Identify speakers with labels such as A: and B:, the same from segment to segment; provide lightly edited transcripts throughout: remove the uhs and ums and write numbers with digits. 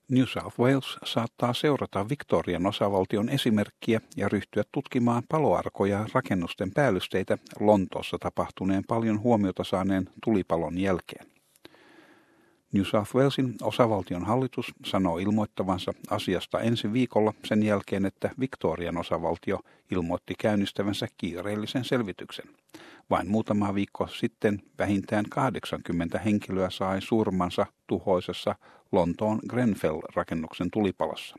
A: New South Wales saattaa seurata Victorian osavaltion esimerkkiä ja ryhtyä tutkimaan paloarkoja rakennusten päällysteitä Lontoossa tapahtuneen paljon huomiota saaneen tulipalon jälkeen. New South Walesin osavaltion hallitus sanoo ilmoittavansa asiasta ensi viikolla sen jälkeen, että Victorian osavaltio ilmoitti käynnistävänsä kiireellisen selvityksen. Vain muutama viikko sitten vähintään 80 henkilöä sai surmansa tuhoisessa Lontoon Grenfell-rakennuksen tulipalossa.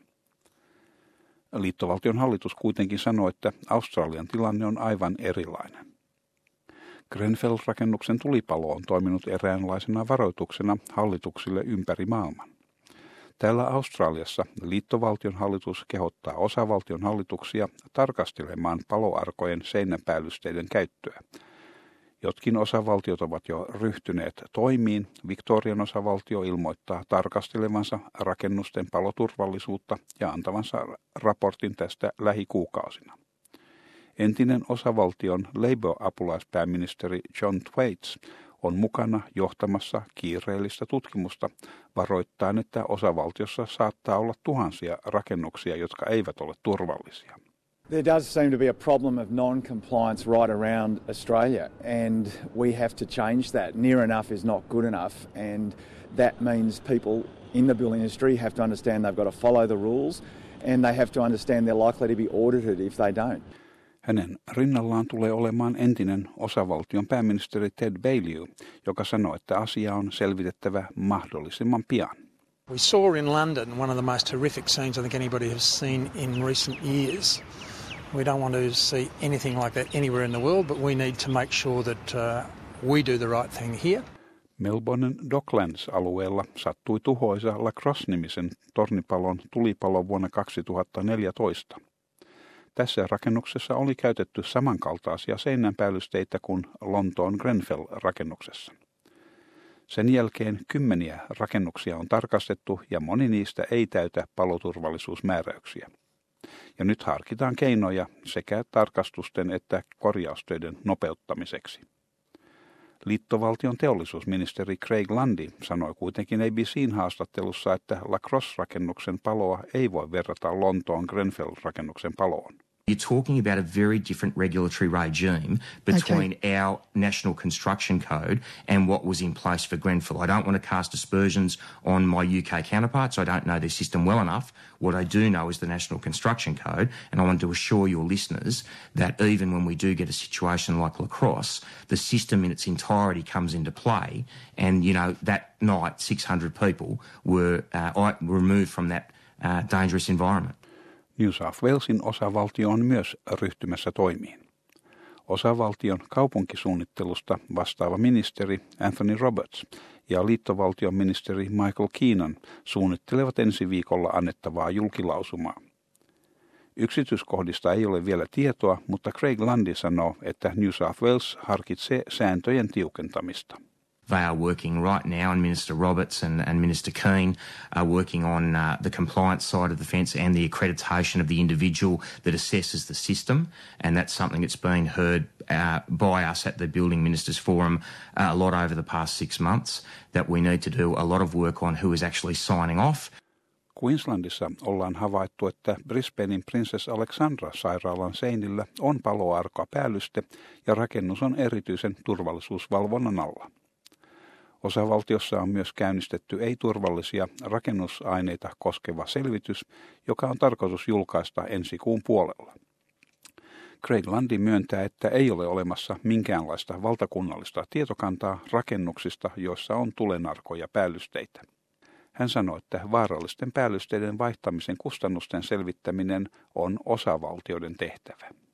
A: Liittovaltion hallitus kuitenkin sanoi, että Australian tilanne on aivan erilainen. Grenfell-rakennuksen tulipalo on toiminut eräänlaisena varoituksena hallituksille ympäri maailman. Täällä Australiassa liittovaltion hallitus kehottaa osavaltion hallituksia tarkastelemaan paloarkojen seinäpäällysteiden käyttöä. Jotkin osavaltiot ovat jo ryhtyneet toimiin. Victorian osavaltio ilmoittaa tarkastelevansa rakennusten paloturvallisuutta ja antavansa raportin tästä lähikuukausina. Entinen osavaltion Labour-apulaispääministeri John Thwaites on mukana johtamassa kiireellistä tutkimusta varoittaen, että osavaltiossa saattaa olla tuhansia rakennuksia, jotka eivät ole turvallisia.
B: There does seem to be a problem of non-compliance right around Australia, and we have to change that. Near enough is not good enough, and that means people in the building industry have to understand they've got to follow the rules, and they have to understand they're likely to be audited if they don't.
A: Hänen rinnallaan tulee olemaan entinen osavaltion pääministeri Ted Baillieu, joka sanoo, että asia on selvitettävä mahdollisimman pian.
C: We saw in London one of the most horrific scenes I think anybody has seen in recent years. We don't want to see anything like that anywhere in the world, but we need to make sure that we do the right thing here.
A: Melbournen Docklands-alueella sattui tuhoisa La Crosse-nimisen tornipalon tulipalo vuonna 2014. Tässä rakennuksessa oli käytetty samankaltaisia seinänpäällysteitä kuin Lontoon Grenfell-rakennuksessa. Sen jälkeen kymmeniä rakennuksia on tarkastettu ja moni niistä ei täytä paloturvallisuusmääräyksiä. Ja nyt harkitaan keinoja sekä tarkastusten että korjaustöiden nopeuttamiseksi. Liittovaltion teollisuusministeri Craig Lundy sanoi kuitenkin ABC:n haastattelussa, että La Crosse-rakennuksen paloa ei voi verrata Lontoon Grenfell-rakennuksen paloon.
D: You're talking about a very different regulatory regime between our National Construction Code and what was in place for Grenfell. I don't want to cast aspersions on my UK counterparts. I don't know their system well enough. What I do know is the National Construction Code, and I want to assure your listeners that even when we do get a situation like La Crosse, the system in its entirety comes into play. And, you know, that night 600 people were removed from that dangerous environment.
A: New South Walesin osavaltio on myös ryhtymässä toimiin. Osavaltion kaupunkisuunnittelusta vastaava ministeri Anthony Roberts ja liittovaltion ministeri Michael Keenan suunnittelevat ensi viikolla annettavaa julkilausumaa. Yksityiskohdista ei ole vielä tietoa, mutta Craig Lundy sanoo, että New South Wales harkitsee sääntöjen tiukentamista.
D: They are working right now, and Minister Roberts and Minister Keane are working on the compliance side of the fence and the accreditation of the individual that assesses the system, and that's something that's been heard by us at the Building Ministers Forum a lot over the past 6 months, that we need to do a lot of work on who is actually signing off.
A: Queenslandissa ollaan havaittu, että Brisbanein Princess Alexandra-sairaalan seinillä on paloarka päällyste ja rakennus on erityisen turvallisuusvalvonnan alla. Osavaltiossa on myös käynnistetty ei-turvallisia rakennusaineita koskeva selvitys, joka on tarkoitus julkaista ensi kuun puolella. Craig Lundy myöntää, että ei ole olemassa minkäänlaista valtakunnallista tietokantaa rakennuksista, joissa on tulenarkoja päällysteitä. Hän sanoi, että vaarallisten päällysteiden vaihtamisen kustannusten selvittäminen on osavaltioiden tehtävä.